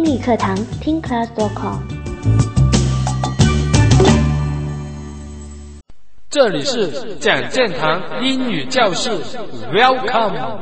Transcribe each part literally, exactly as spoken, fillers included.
英语课堂听 class dot com。 这里是蒋建堂英语教室 ，Welcome。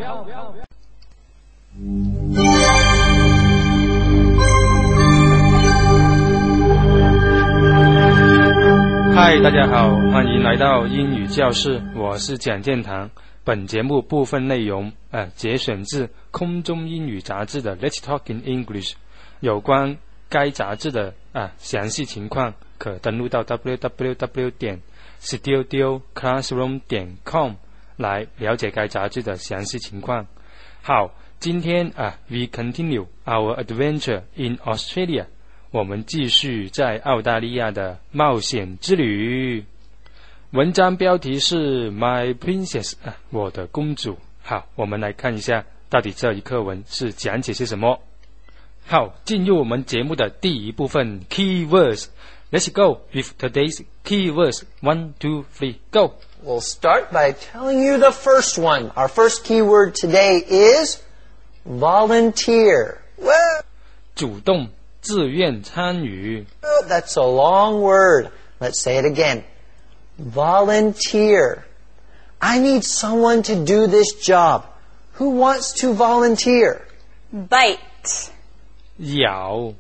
嗨，大家好，欢迎来到英语教室，我是蒋建堂。本节目部分内容呃节选自空中英语杂志的 Let's Talk in English， 有关该杂志的啊详细情况，可登录到 double-u double-u double-u 点 studio classroom 点 com 来了解该杂志的详细情况。好，今天啊 we continue our adventure in Australia， 我们继续在澳大利亚的冒险之旅。文章标题是 My Princess， 啊，我的公主。好，我们来看一下到底这一课文是讲解些什么。好，进入我们节目的第一部分 Keywords。Let's go with today's keywords. One, two, three, go. We'll start by telling you the first one. Our first keyword today is volunteer. Well, 主动、自愿参与。 that's a long word. Let's say it again. Volunteer. I need someone to do this job. Who wants to volunteer? Bite. 咬。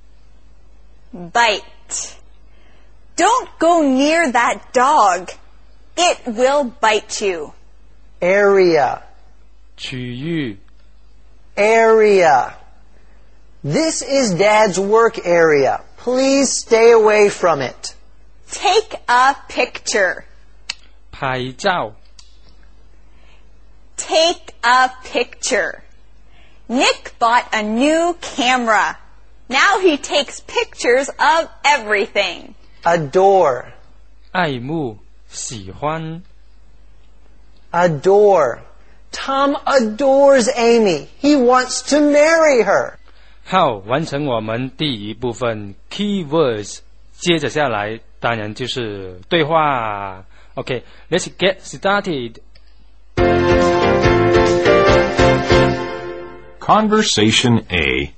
Bite. Don't go near that dog. It will bite you. Area. 区域。 Area. This is Dad's work area. Please stay away from it. Take a picture. 拍照。 Take a picture. Nick bought a new camera. Now he takes pictures of everything. Adore. 爱慕、喜欢。 Adore. Tom adores Amy. He wants to marry her. 好，完成我们第一部分 Keywords， 接着下来当然就是对话。 OK, let's get started. Conversation A.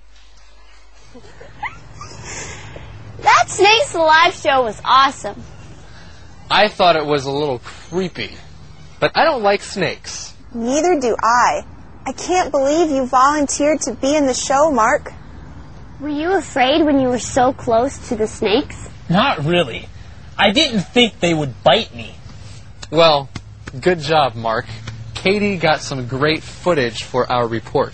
That Snakes Alive show was awesome. I thought it was a little creepy, but I don't like snakes. Neither do I. I can't believe you volunteered to be in the show, Mark. Were you afraid when you were so close to the snakes? Not really. I didn't think they would bite me. Well, good job, Mark. Katie got some great footage for our report.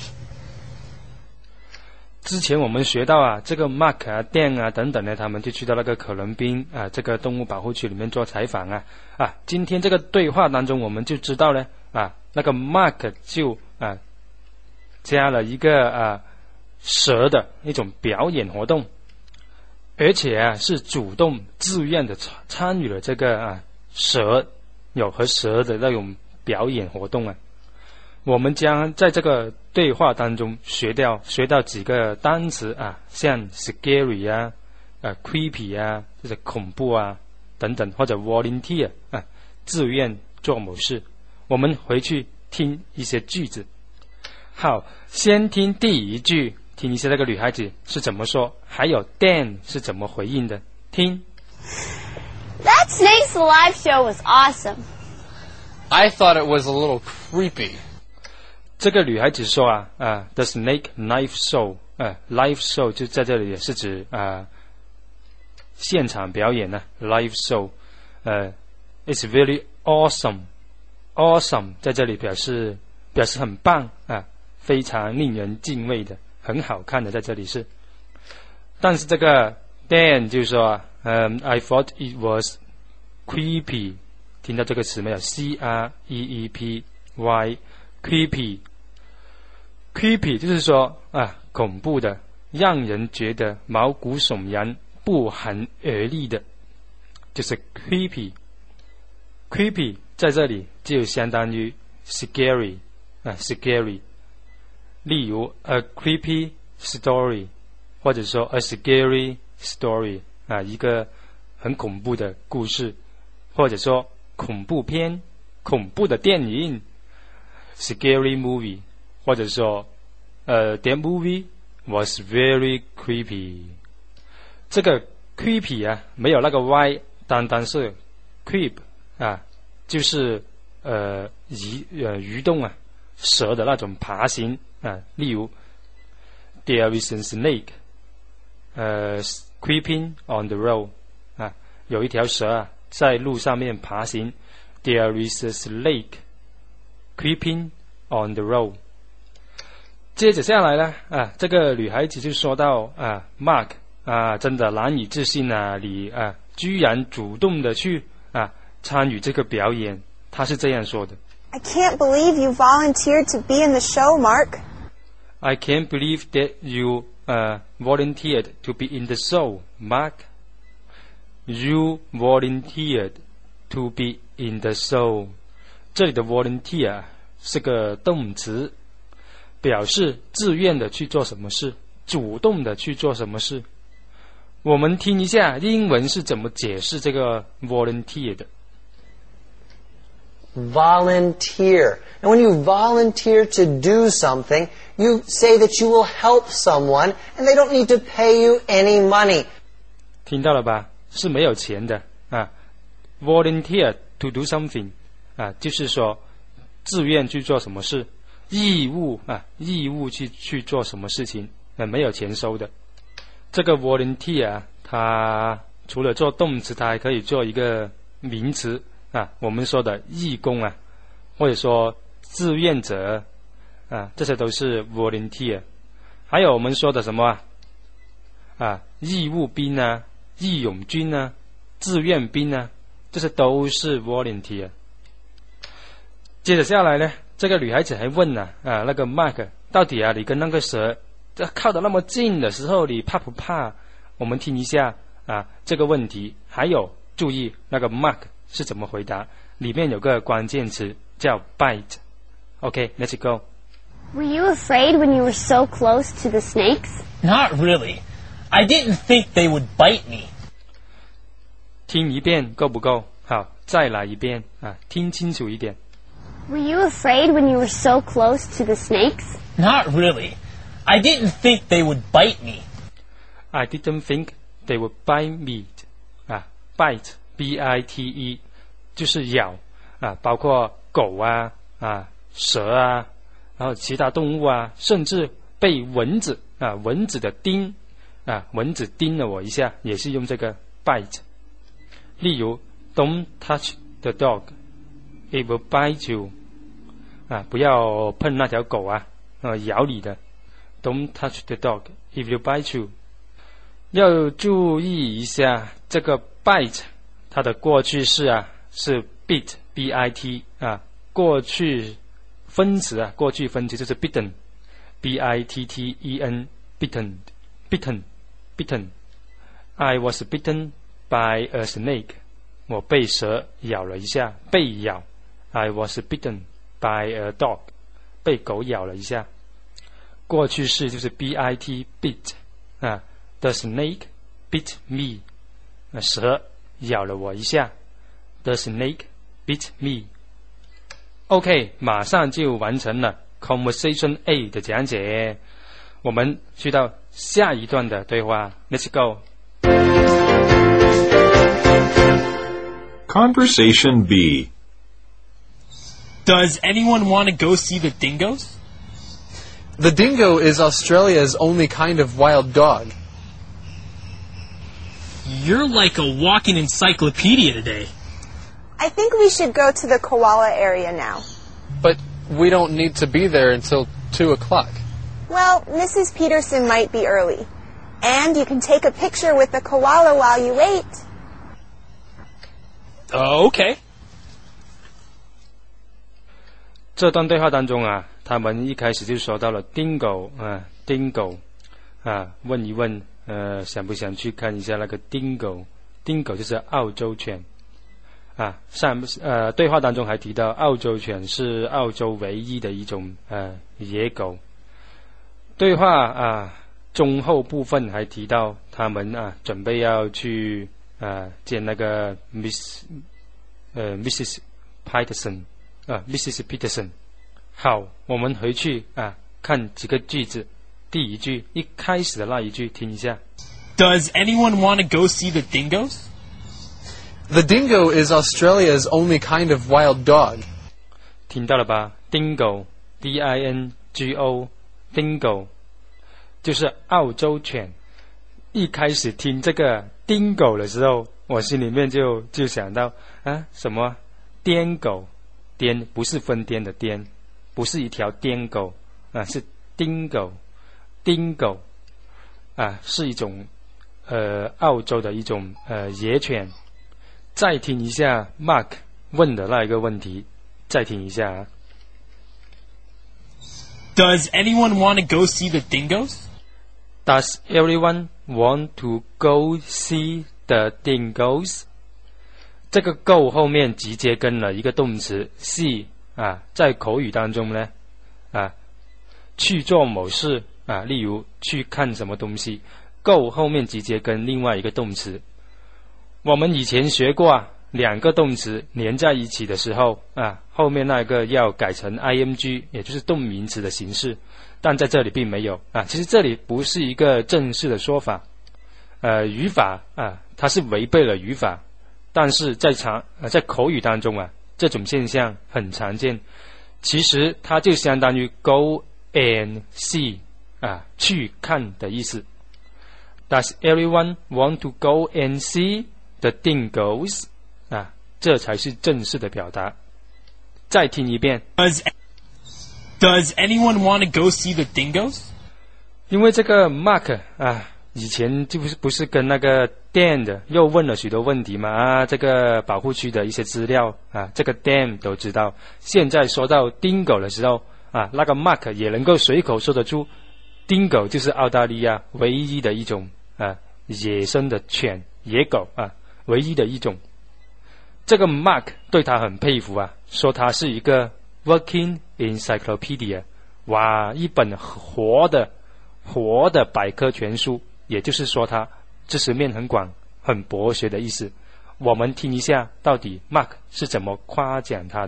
之前我们学到啊，这个 Mark 啊、Dan 啊等等呢，他们就去到那个可伦宾啊这个动物保护区里面做采访啊啊。今天这个对话当中，我们就知道呢啊，那个 Mark 就啊加了一个啊蛇的一种表演活动，而且啊是主动自愿的参与了这个啊蛇有和蛇的那种表演活动啊。我们将在这个对话当中学到学到几个单词啊，像 scary 啊、呃 creepy 啊，就是恐怖啊等等，或者 volunteer 啊，自愿做某事。我们回去听一些句子。好，先听第一句，听一下那个女孩子是怎么说，还有 Dan 是怎么回应的。听。 That Snakes Alive show was awesome. I thought it was a little creepy. 这个女孩子说啊啊 ，the snake knife show 啊 ，live show 就在这里也是指啊现场表演呢、啊、，live show， 呃 ，it's very awesome，awesome 在这里表示表示很棒啊，非常令人敬畏的，很好看的，在这里是。但是这个 Dan 就说，嗯、um, ，I thought it was creepy， 听到这个词没有 ？C R E E P Y。creepy creepy 就是说啊恐怖的，让人觉得毛骨悚然、不寒而栗的，就是 creepy creepy 在这里就相当于 scary 啊 scary， 例如 a creepy story 或者说 a scary story 啊一个很恐怖的故事，或者说恐怖片、恐怖的电影 scary movie， 或者说呃 the movie was very creepy。这个 creepy 啊，没有那个 y， 单单是 creep 啊，就是呃移呃蠕动啊，蛇的那种爬行啊。例如 ，There is a snake， 呃 creeping on the road 啊，有一条蛇啊在路上面爬行。There is a snake creeping on the road。接着下来呢，啊，这个女孩子就说到啊 ，Mark 啊，真的难以置信啊，你啊，居然主动的去啊参与这个表演。她是这样说的 I can't believe you volunteered to be in the show, Mark. I can't believe that you uh, volunteered to be in the show, Mark. You volunteered to be in the show. 这里的 volunteer 是个动词，表示自愿的去做什么事，主动的去做什么事。我们听一下英文是怎么解释这个 volunteer 的。 Volunteer. And when you volunteer to do something, you say that you will help someone and they don't need to pay you any money. 听到了吧？是没有钱的啊。Volunteer to do something 啊，就是说自愿去做什么事，义务啊，义务去去做什么事情，啊，没有钱收的。这个 volunteer 啊，它除了做动词，它还可以做一个名词啊，我们说的义工啊，或者说志愿者啊，这些都是 volunteer。还有我们说的什么啊？啊，义务兵啊，义勇军啊，志愿兵啊，这些都是 volunteer。接着下来呢，这个女孩子还问啊，啊，那个 Mark 到底啊，你跟那个蛇靠得那么近的时候，你怕不怕？我们听一下啊这个问题，还有注意那个 Mark 是怎么回答，里面有个关键词叫 bite。OK，let's go. Were you afraid when you were so close to the snakes? Not really. I didn't think they would bite me. 听一遍够不够？好，再来一遍啊，听清楚一点。 Were you afraid when you were so close to the snakes? Not really. I didn't think they would bite me. I didn't think they would bite me. 啊 ，bite b i t e 就是咬啊，包括狗啊啊蛇啊，然后其他动物啊，甚至被蚊子啊蚊子的叮啊蚊子叮了我一下，也是用这个 bite。例如 ，Don't touch the dog, it will bite you。啊，不要碰那条狗啊，呃，咬你的。Don't touch the dog, it will bite you。要注意一下这个 bite， 它的过去式啊是 bit b i t 啊，过去分词啊，过去分词就是 bitten b i t t e n bitten bitten bitten。I was bitten by a snake， 我被蛇咬了一下，被咬。I was bitten by a dog， 被狗咬了一下。过去式就是 bit bit 啊 ，the snake bit me， 那蛇咬了我一下 ，the snake bit me。OK， 马上就完成了 Conversation A 的讲解，我们去到下一段的对话 ，Let's go。 Conversation B. Does anyone want to go see the dingoes? The dingo is Australia's only kind of wild dog. You're like a walking encyclopedia today. I think we should go to the koala area now. But we don't need to be there until two o'clock. Well, Missus Peterson might be early. And you can take a picture with the koala while you wait. Uh, okay. 这段对话当中啊，他们一开始就说到了 dingo 啊 dingo 啊，问一问呃想不想去看一下那个 dingo dingo 就是澳洲犬啊，上呃对话当中还提到澳洲犬是澳洲唯一的一种呃野狗。对话啊中后部分还提到他们啊准备要去啊见那个 Miss 呃 Missus Peterson啊 Missus Peterson。好，我们回去啊看几个句子。 第一句一开始的那一句，听一下。 Does anyone want to go see the dingoes? The dingo is Australia's only kind of wild dog. 听到了吧 ？Dingo, D I N G O, dingo 就是澳洲犬。一开始听这个 dingo 的时候，我心里面就就想到啊，什么颠狗？颠不是疯癫的颠，不是一条颠狗啊，是 dingo，dingo 啊，是一种呃澳洲的一种呃野犬。再听一下 Mark 问的那一个问题，再听一下啊。 Does anyone want to go see the dingoes? Does everyone want to go see the dingoes? 这个 go 后面直接跟了一个动词 see 啊，在口语当中呢啊，去做某事啊，例如去看什么东西 ，go 后面直接跟另外一个动词。我们以前学过啊，两个动词连在一起的时候啊，后面那个要改成 ing， 也就是动名词的形式，但在这里并没有啊。其实这里不是一个正式的说法，呃，语法啊，它是违背了语法，但是在常呃在口语当中啊，这种现象很常见。其实它就相当于 go and see 啊，去看的意思。Does everyone want to go and see the dingoes? 啊，这才是正式的表达。再听一遍。 Does Does anyone want to go see the dingoes? 因为这个 Mark 啊，以前就不是不是跟那个 Dan 的又问了许多问题嘛啊，这个保护区的一些资料啊，这个 Dan 都知道。现在说到 Dingo 的时候啊，那个 Mark 也能够随口说得出 ，Dingo 就是澳大利亚唯一的一种啊野生的犬，野狗啊，唯一的一种。这个 Mark 对他很佩服啊，说他是一个 working encyclopedia， 哇，一本活的活的百科全书，也就是说他知识面很广，很博学的意思。我们听一下，到底 Mark 是怎么夸奖他的。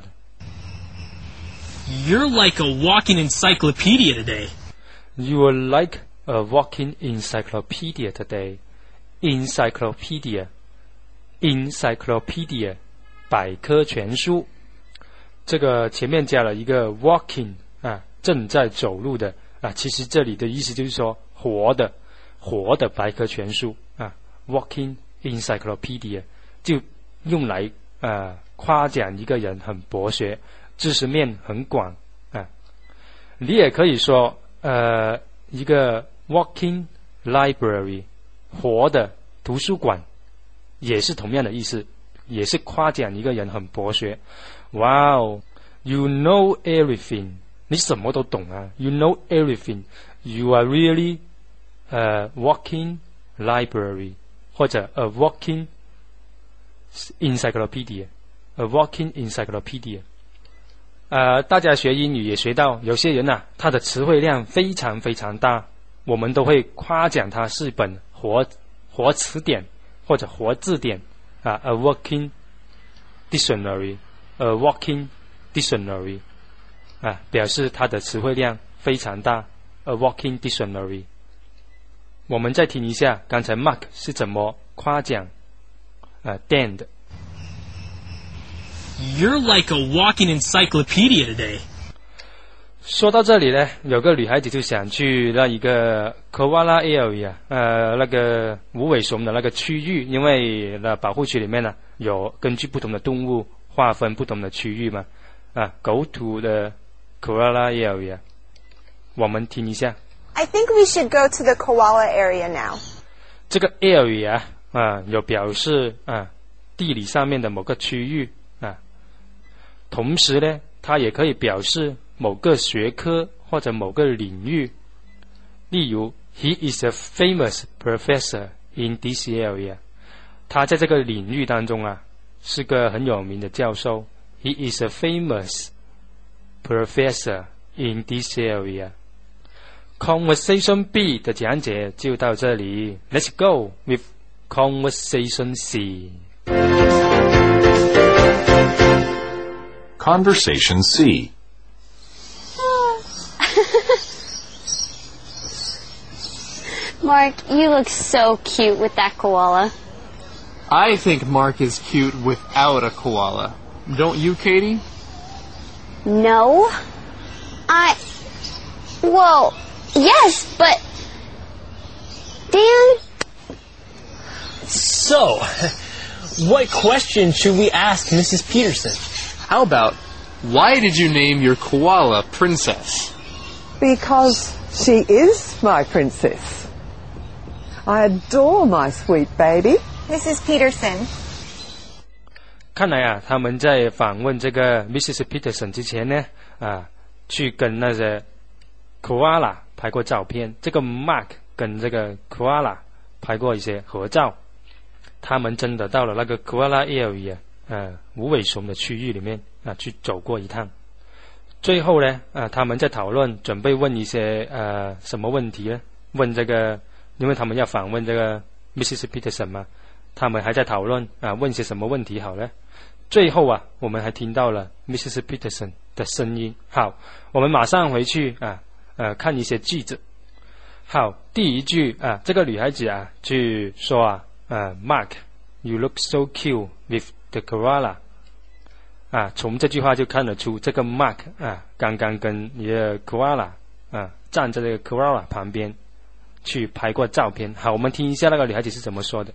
You're like a walking encyclopedia today. You are like a walking encyclopedia today. Encyclopedia, encyclopedia, 百科全书。这个前面加了一个 walking 啊，正在走路的啊，其实这里的意思就是说活的活的百科全书啊 ，walking encyclopedia 就用来啊夸奖一个人很博学，知识面很广啊。你也可以说呃一个 walking library 活的图书馆，也是同样的意思，也是夸奖一个人很博学。Wow, you know everything. 你什么都懂啊 You know everything. You are really a walking library 或者 a walking encyclopedia. A walking encyclopedia. 呃，大家学英语也学到，有些人啊，他的词汇量非常非常大，我们都会夸奖他是本活活词典或者活字典啊 ，a walking dictionary。A walking dictionary 啊，表示它的词汇量非常大。A walking dictionary。我们再听一下刚才 Mark 是怎么夸奖啊 Dan 的。 You're like a walking encyclopedia today. 说到这里呢，有个女孩子就想去那一个 Koala area， 呃，那个无尾熊的那个区域，因为那保护区里面呢有根据不同的动物划分不同的区域嘛，啊 ，Go to the koala area。我们听一下。 I think we should go to the koala area now. 这个 area 啊，有表示啊地理上面的某个区域啊，同时呢，它也可以表示某个学科或者某个领域。例如 ，He is a famous professor in this area。他在这个领域当中啊。是个很有名的教授 He is a famous professor in this area. Conversation B 的讲解就到这里 Let's go with Conversation C. Conversation C. Mark, you look so cute with that koala. I think Mark is cute without a koala. Don't you, Katie? No. I... Well, yes, but... Dan? So, what question should we ask Missus Peterson? How about, why did you name your koala Princess? Because she is my princess. I adore my sweet baby. Missus Peterson. 看来啊，他们在访问这个 Missus Peterson 之前呢，啊，去跟那些 koala 拍过照片。这个 Mark 跟这个 koala 拍过一些合照。他们真的到了那个 koala area， 呃，无尾熊的区域里面啊，去走过一趟。最后呢，啊，他们在讨论，准备问一些呃什么问题呢？问这个，因为他们要访问这个 Missus Peterson 嘛，他们还在讨论啊，问些什么问题好呢？最后啊，我们还听到了 Missus Peterson 的声音。好，我们马上回去啊，呃，看一些句子。好，第一句啊，这个女孩子啊，去说啊，呃 ，Mark, you look so cute with the koala。啊，从这句话就看得出，这个 Mark 啊，刚刚跟一个 koala 啊，站在这个 koala 旁边去拍过照片。好，我们听一下那个女孩子是怎么说的。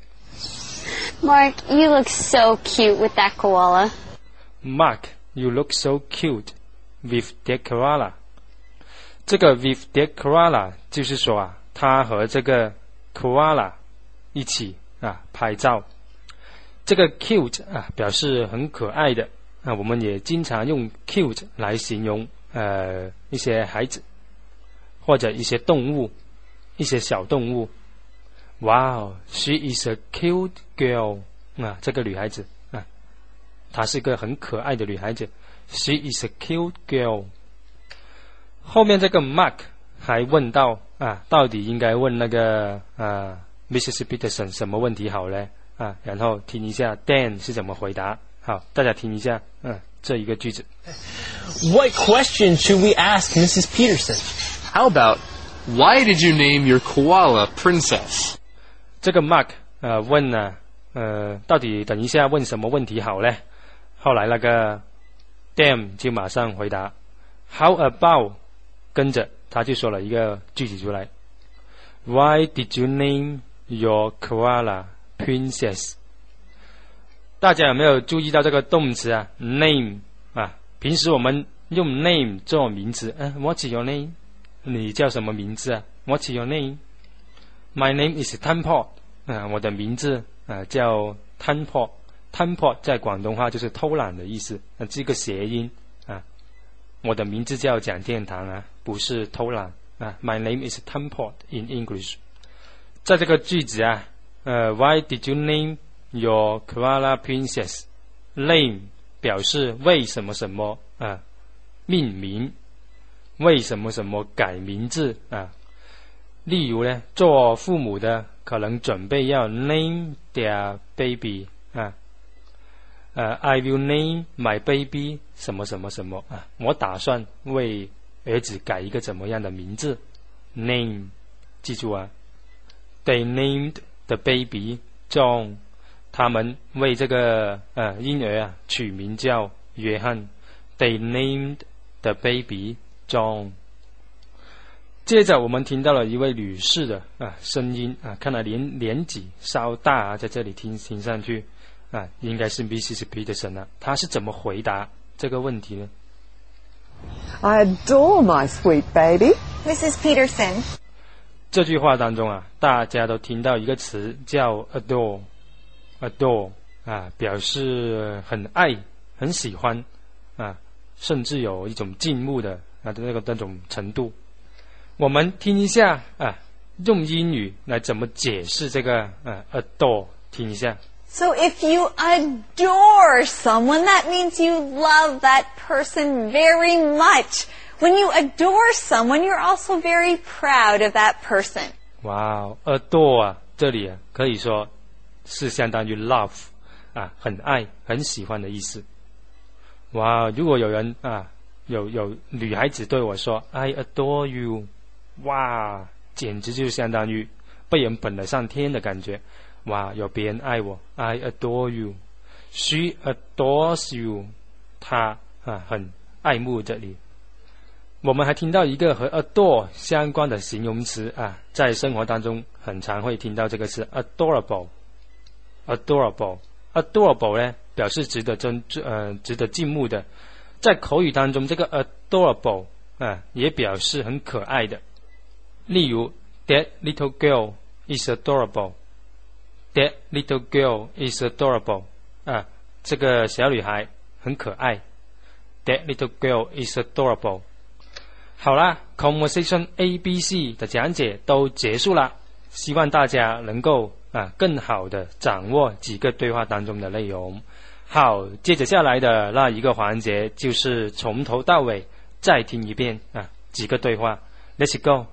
Mark, you look so cute with that koala. Mark, you look so cute with that koala. 这个 with that koala 就是说啊，他和这个 koala 一起啊拍照。这个 cute 啊表示很可爱的。啊，我们也经常用 cute 来形容呃一些孩子或者一些动物，一些小动物。Wow, she is a cute girl. 啊，这个女孩子啊，她是个很可爱的女孩子。She is a cute girl. 后面这个 Mark 还问到啊，到底应该问那个啊 Missus Peterson 什么问题好呢？啊，然后听一下 Dan 是怎么回答。好，大家听一下，嗯，这一个句子。 What question should we ask Missus Peterson? How about, why did you name your koala Princess? 这个 Mark 呃问呢，呃，到底等一下问什么问题好呢？后来那个 Dan 就马上回答 ，How about？ 跟着他就说了一个句子出来 ，Why did you name your koala Princess？大家有没有注意到这个动词啊 ？name 啊，平时我们用 name 做名词，嗯、呃、，What's your name？ 你叫什么名字啊 ？What's your name？My name is Tanpot。啊，我的名字啊叫 Tanpot。Tanpot 在广东话就是偷懒的意思，啊，这个谐音啊。我的名字叫蒋天堂啊，不是偷懒啊。My name is Tanpot in English。在这个句子啊，呃 ，Why did you name Your koala princess? Name 表示为什么什么啊，命名，为什么什么改名字啊。例如呢，做父母的可能准备要 name their baby 啊，呃 I will name my baby 什么什么什么啊，我打算为儿子改一个怎么样的名字 ？Name 记住啊 ，They named the baby John。他们为这个呃婴儿啊取名叫约翰 ，They named the baby John。接着我们听到了一位女士的啊声音啊，看来年年纪稍大啊，在这里听听上去啊，应该是 Missus Peterson 啊，她是怎么回答这个问题呢 I adore my sweet baby. Missus Peterson。 这句话当中啊，大家都听到一个词叫 adore。adore 啊，表示很爱、很喜欢啊，甚至有一种敬慕的啊的那个那种程度。我们听一下啊，用英语来怎么解释这个啊 adore， 听一下。 So if you adore someone, that means you love that person very much. When you adore someone, you're also very proud of that person. 哇 adore 啊，这里啊可以说是相当于 love 啊，很爱、很喜欢的意思。哇，如果有人啊，有有女孩子对我说 I adore you， 哇，简直就相当于被人捧得上天的感觉。哇，有别人爱我 ，I adore you， She adores you， 她啊很爱慕着你。我们还听到一个和 adore 相关的形容词啊，在生活当中很常会听到这个词 adorable。adorable，adorable 呢表示值得尊呃值得敬慕的，在口语当中这个 adorable 啊也表示很可爱的。例如 That little girl is adorable。That little girl is adorable 啊，这个小女孩很可爱。That little girl is adorable。好啦 ，Conversation A B C 的讲解都结束了，希望大家能够啊更好的掌握几个对话当中的内容。好，接着下来的那一个环节就是从头到尾再听一遍啊几个对话。Let's go。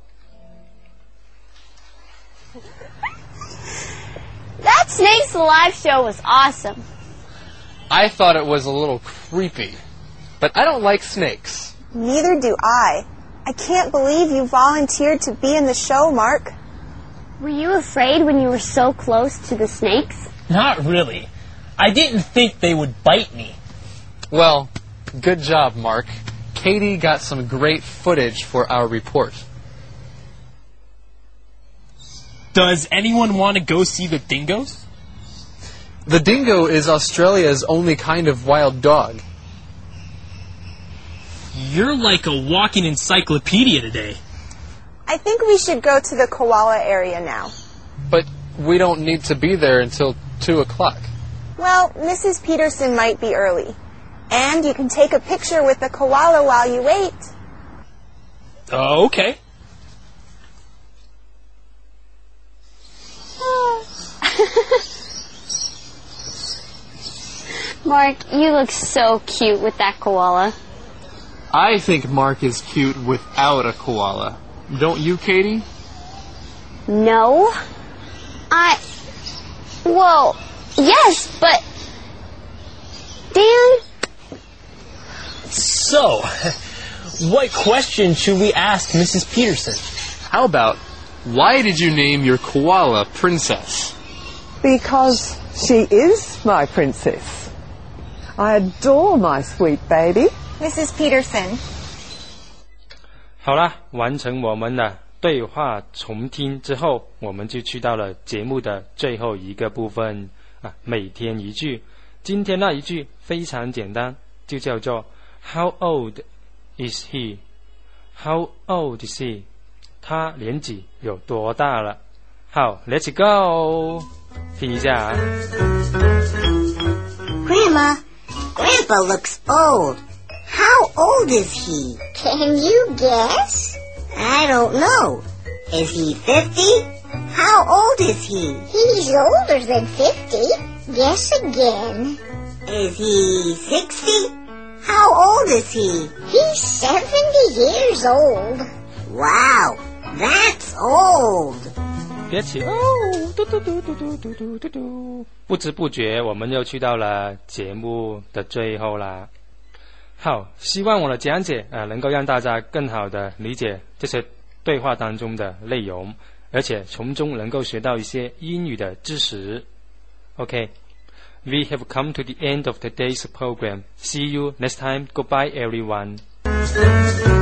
That Snakes Alive show was awesome. I thought it was a little creepy, but I don't like snakes. Neither do I. I can't believe you volunteered to be in the show, Mark. Were you afraid when you were so close to the snakes? Not really. I didn't think they would bite me. Well, good job, Mark. Katie got some great footage for our report. Does anyone want to go see the dingoes? The dingo is Australia's only kind of wild dog. You're like a walking encyclopedia today. I think we should go to the koala area now. But we don't need to be there until two o'clock. Well, Missus Peterson might be early. And you can take a picture with the koala while you wait. Uh, okay. Mark, you look so cute with that koala. I think Mark is cute without a koala. Don't you, Katie? No. I... Well, yes, but... Dan? So, what question should we ask Missus Peterson? How about, why did you name your koala Princess? Because she is my princess. I adore my sweet baby. Missus Peterson. 好啦，完成我们的对话重听之后，我们就去到了节目的最后一个部分啊，每天一句。今天那一句非常简单，就叫做 How old is he? How old is he? 他年纪有多大了？好 ，Let's go， 听一下啊。 Grandma, Grandpa looks old. How old is he? Can you guess? I don't know. Is he fifty? How old is he? He's older than fifty. Guess again. Is he sixty? How old is he? He's seventy years old. Wow, that's old. 别起哦，嘟嘟嘟嘟嘟嘟嘟嘟嘟，不知不觉我们又去到了节目的最后啦。好，希望我的讲解啊、呃、能够让大家更好的理解这些对话当中的内容，而且从中能够学到一些英语的知识。Okay, we have come to the end of today's program. See you next time. Goodbye, everyone.